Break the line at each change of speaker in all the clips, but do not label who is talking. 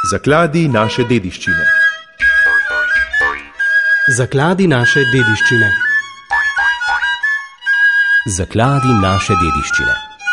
Zakladi naše dediščine.
Zakladi naše dediščine.
Zakladi naše dediščine.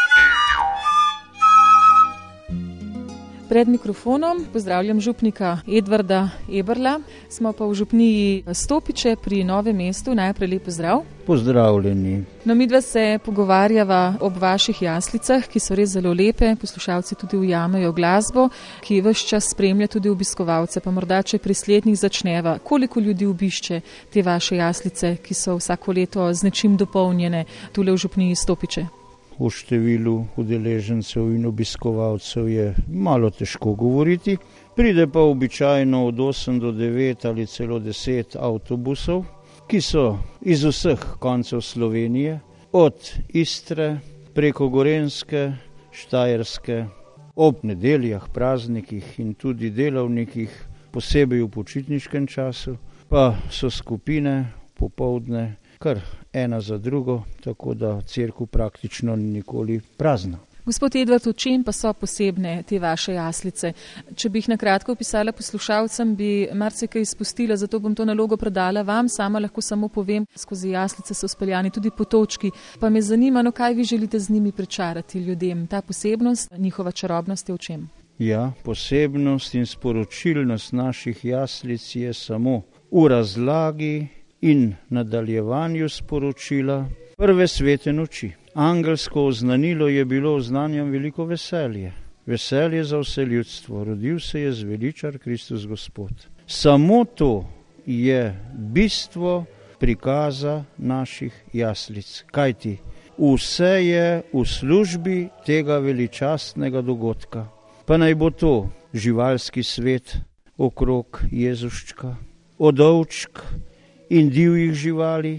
Pred mikrofonom pozdravljam župnika Edvarda Eberla. Smo pa v župniji Stopiče pri Novem mestu. Najprej lep pozdrav.
Pozdravljeni.
No, midva se pogovarjava ob vaših jaslicah, ki so res zelo lepe. Poslušalci tudi ujamejo glasbo, ki ves čas spremlja tudi obiskovalce. Pa morda, če pri slednjih začneva, koliko ljudi obišče te vaše jaslice, ki so vsako leto z nečim dopolnjene tule v župniji Stopiče?
O številu udeležencev in obiskovalcev je malo težko govoriti. Pride pa običajno od 8 do 9 ali celo 10 avtobusov, ki so iz vseh koncev Slovenije, od Istre preko Gorenjske, Štajerske, ob nedeljah, praznikih in tudi delavnikih, posebej v počitniškem času, pa so skupine popoldne kar ena za drugo, tako da cerkev praktično nikoli prazna.
Gospod Edvard, v čem pa so posebne te vaše jaslice? Če bi jih na kratko opisala poslušalcem, bi marsikaj izpustila, zato bom to nalogo predala vam. Sama lahko samo povem, skozi jaslice so speljani tudi potočki. Pa me zanima, kaj vi želite z njimi pričarati ljudem? Ta posebnost, njihova čarobnost je v čem?
Ja, posebnost in sporočilnost naših jaslic je samo v razlagi in nadaljevanju sporočila prve svete noči. Angelsko oznanilo je bilo oznanjam veliko veselje. Veselje za vse ljudstvo. Rodil se je zveličar Kristus Gospod. Samo to je bistvo prikaza naših jaslic. Kajti vse je v službi tega veličastnega dogodka. Pa naj bo to živalski svet okrog Jezuščka, odovčk in divjih živali,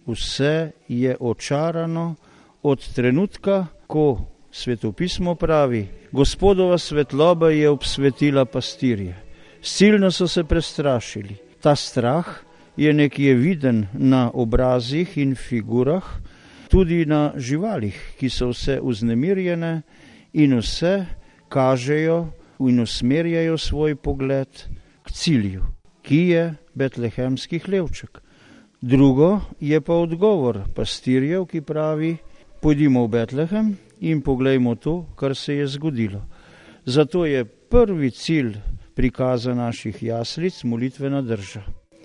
vse je očarano od trenutka, ko svetopismo pravi, Gospodova svetloba je obsvetila pastirje. Silno so se prestrašili. Ta strah je nekje viden na obrazih in figurah, tudi na živalih, ki so vse vznemirjene in vse kažejo in usmerjajo svoj pogled k cilju, ki je betlehemski hlevček. Drugo je pa odgovor pastirjev, ki pravi, pojdimo v Betlehem in poglejmo to, kar se je zgodilo. Zato je prvi cilj prikaza naših jaslic molitvena drža.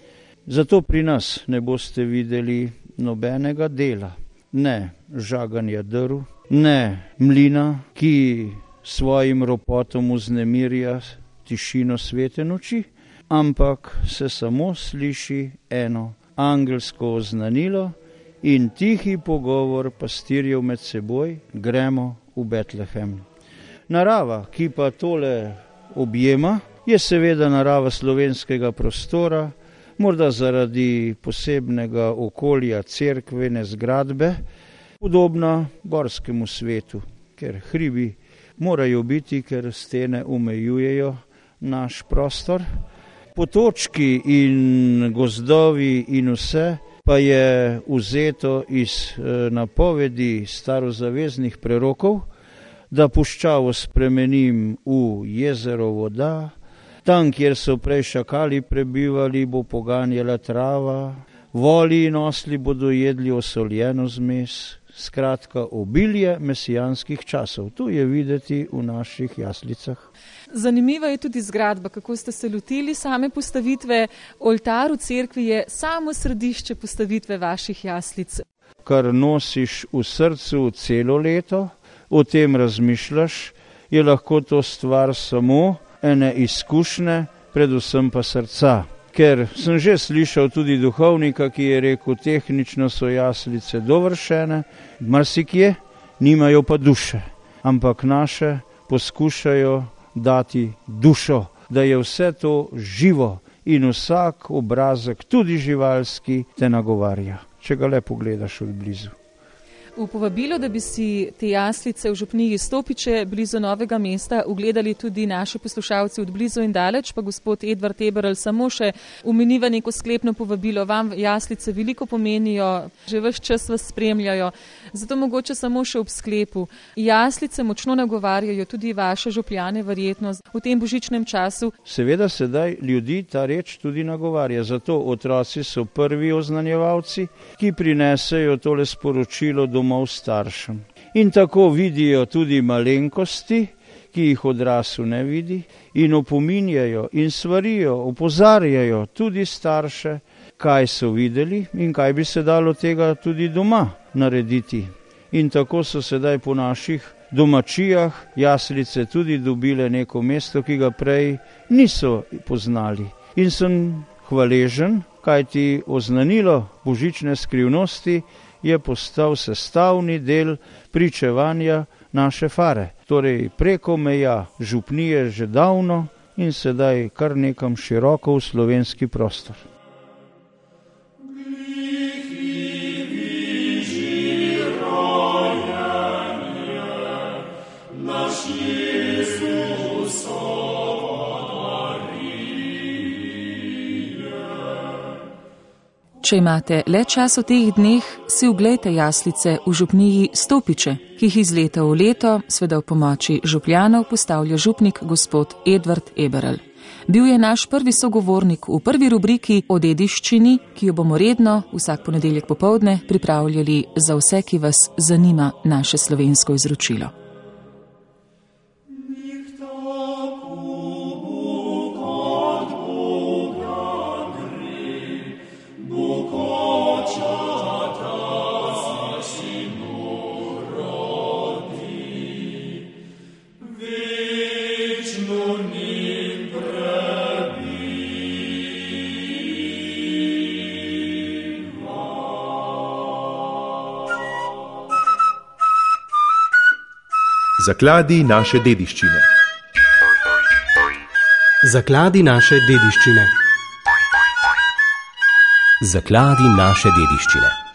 Zato pri nas ne boste videli nobenega dela, ne žaganja drv, ne mlina, ki svojim ropotom vznemirja tišino svete noči, ampak se samo sliši eno angelsko oznanilo in tihi pogovor pastirjev med seboj, gremo v Betlehem. Narava, ki pa tole objema, je seveda narava slovenskega prostora, morda zaradi posebnega okolja cerkvene zgradbe, podobna gorskemu svetu, ker hribi morajo biti, ker stene omejujejo naš prostor. Potočki in gozdovi in vse pa je vzeto iz napovedi starozaveznih prerokov, da puščavo spremenim v jezero voda, tam, kjer so prej šakali prebivali, bo poganjala trava, voli in osli bodo jedli osoljeno zmes, skratka obilje mesijanskih časov. To je videti v naših jaslicah.
Zanimiva je tudi zgradba, kako ste se lotili same postavitve. Oltar v cerkvi je samo središče postavitve vaših jaslic.
Kar nosiš v srcu celo leto, o tem razmišljaš, je lahko to stvar samo ene izkušnje, predvsem pa srca. Ker sem že slišal tudi duhovnika, ki je rekel, tehnično so jaslice dovršene, marsikje, nimajo pa duše, ampak naše poskušajo dati dušo, da je vse to živo in vsak obrazek, tudi živalski, te nagovarja, če ga le pogledaš od blizu.
V povabilu, da bi si te jaslice v župniji Stopiče blizu Novega mesta ugledali tudi naši poslušalci od blizu in daleč, pa gospod Edvard Eberl samo še omeniva neko sklepno povabilo. Vam jaslice veliko pomenijo, že ves čas vas spremljajo, zato mogoče samo še ob sklepu. Jaslice močno nagovarjajo tudi vaše župljane verjetno v tem božičnem času.
Seveda sedaj ljudi ta reč tudi nagovarja, zato otroci so prvi oznanjevalci, ki prinesejo tole sporočilo domov staršem. In tako vidijo tudi malenkosti, ki jih odrasel ne vidi, in opominjajo in svarijo, opozarjajo tudi starše, kaj so videli in kaj bi se dalo tega tudi doma narediti. In tako so sedaj po naših domačijah jaslice tudi dobile neko mesto, ki ga prej niso poznali. In sem hvaležen, kajti oznanilo božične skrivnosti je postal sestavni del pričevanja naše fare. Torej preko meja župnije že davno in sedaj kar nekam široko v slovenski prostor.
Če imate le čas v teh dneh, si oglejte jaslice v župniji Stopiče, ki jih iz leta v leto, seveda v pomoči župljanov, postavlja župnik gospod Edvard Eberl. Bil je naš prvi sogovornik v prvi rubriki o dediščini, ki jo bomo redno vsak ponedeljek popoldne pripravljali za vse, ki vas zanima naše slovensko izročilo.
Zakladi naše dediščine.
Zakladi naše dediščine.
Zakladi naše dediščine.